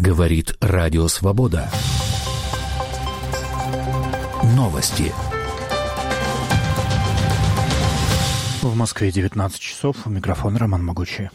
Говорит Радио Свобода. Новости. В Москве 19 часов. У микрофона Роман Могучий.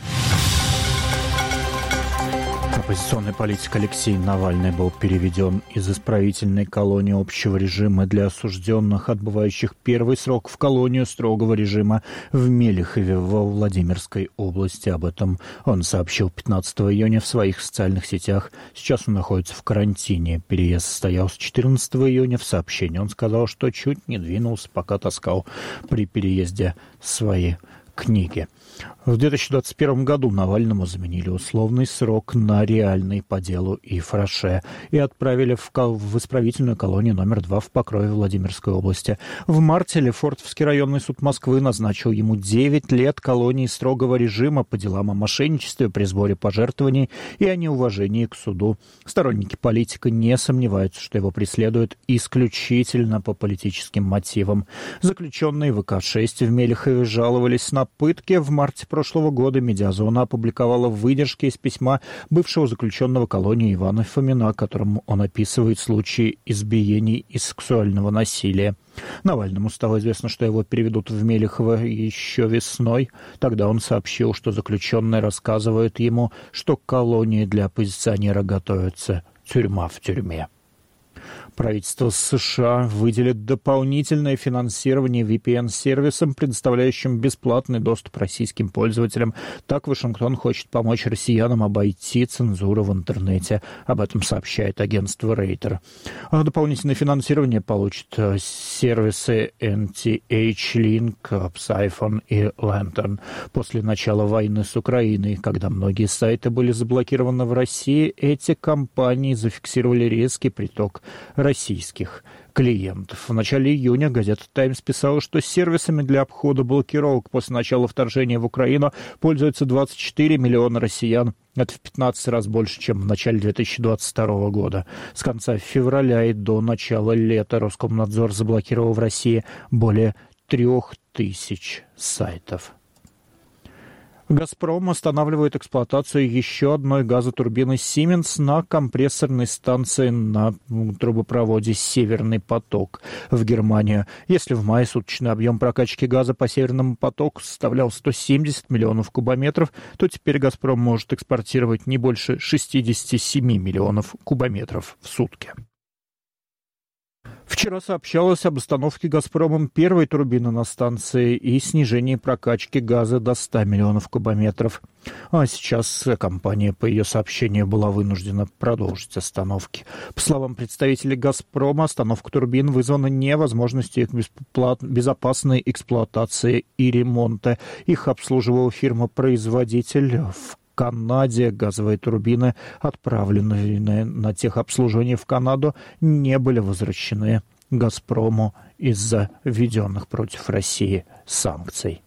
Оппозиционный политик Алексей Навальный был переведен из исправительной колонии общего режима для осужденных, отбывающих первый срок в колонию строгого режима в Мелихове во Владимирской области. Об этом он сообщил 15 июня в своих социальных сетях. Сейчас он находится в карантине. Переезд состоялся 14 июня. В сообщении он сказал, что чуть не двинулся, пока таскал при переезде свои книги. В 2021 году Навальному заменили условный срок на реальный по делу Ифраше и отправили в исправительную колонию номер 2 в Покрове Владимирской области. В марте Лефортовский районный суд Москвы назначил ему 9 лет колонии строгого режима по делам о мошенничестве при сборе пожертвований и о неуважении к суду. Сторонники политика не сомневаются, что его преследуют исключительно по политическим мотивам. Заключенные ВК-6 в Мелихове жаловались на пытки. В марте прошлого года «Медиазона» опубликовала выдержки из письма бывшего заключенного колонии Ивана Фомина, которым он описывает случаи избиений и сексуального насилия. Навальному стало известно, что его переведут в Мелихово еще весной. Тогда он сообщил, что заключенные рассказывают ему, что к колонии для оппозиционера готовится тюрьма в тюрьме. Правительство США выделит дополнительное финансирование VPN-сервисам, предоставляющим бесплатный доступ российским пользователям. Так Вашингтон хочет помочь россиянам обойти цензуру в интернете. Об этом сообщает агентство Рейтер. Дополнительное финансирование получат сервисы NTH-Link, Psiphon и Lantern. После начала войны с Украиной, когда многие сайты были заблокированы в России, эти компании зафиксировали резкий приток российских клиентов. В начале июня газета «Таймс» писала, что сервисами для обхода блокировок после начала вторжения в Украину пользуются 24 миллиона россиян. Это в 15 раз больше, чем в начале 2022 года. С конца февраля и до начала лета Роскомнадзор заблокировал в России более 3000 сайтов. «Газпром» останавливает эксплуатацию еще одной газотурбины «Сименс» на компрессорной станции на трубопроводе «Северный поток» в Германию. Если в мае суточный объем прокачки газа по «Северному потоку» составлял 170 миллионов кубометров, то теперь «Газпром» может экспортировать не больше 67 миллионов кубометров в сутки. Вчера сообщалось об остановке «Газпромом» первой турбины на станции и снижении прокачки газа до 100 миллионов кубометров. А сейчас компания, по ее сообщению, была вынуждена продолжить остановки. По словам представителей «Газпрома», остановка турбин вызвана невозможностью их безопасной эксплуатации и ремонта. Их обслуживала фирма-производитель в Канаде. Газовые турбины, отправленные на техобслуживание в Канаду, не были возвращены «Газпрому» из-за введенных против России санкций.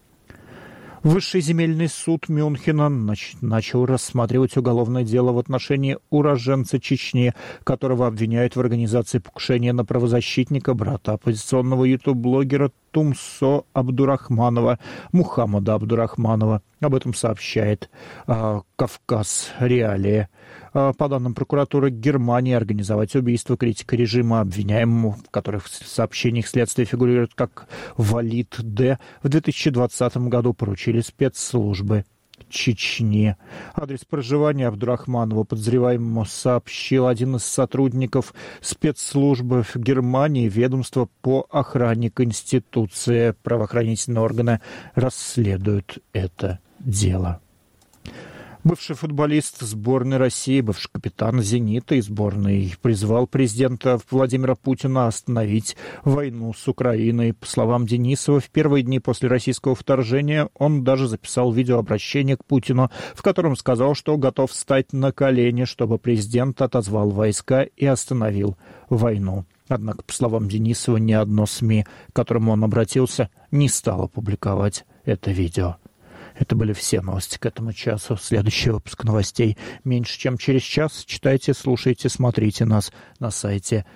Высший земельный суд Мюнхена начал рассматривать уголовное дело в отношении уроженца Чечни, которого обвиняют в организации покушения на правозащитника, брата оппозиционного ютуб-блогера Тумсо Абдурахманова, Мухаммада Абдурахманова. Об этом сообщает «Кавказ Реалии». По данным прокуратуры Германии, организовать убийство критика режима, обвиняемому, в которых в сообщениях следствия фигурирует как Валид Д., в 2020 году поручили спецслужбы Чечни. Адрес проживания Абдурахманова подозреваемому сообщил один из сотрудников спецслужбы в Германии. Ведомство по охране Конституции. Правоохранительные органы расследуют это дело. Бывший футболист сборной России, бывший капитан «Зенита» и сборной призвал президента Владимира Путина остановить войну с Украиной. По словам Денисова, в первые дни после российского вторжения он даже записал видеообращение к Путину, в котором сказал, что готов встать на колени, чтобы президент отозвал войска и остановил войну. Однако, по словам Денисова, ни одно СМИ, к которому он обратился, не стало публиковать это видео. Это были все новости к этому часу. Следующий выпуск новостей меньше чем через час. Читайте, слушайте, смотрите нас на сайте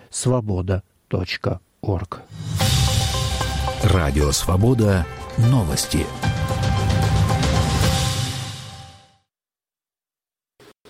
svoboda.org. Радио «Свобода». Новости.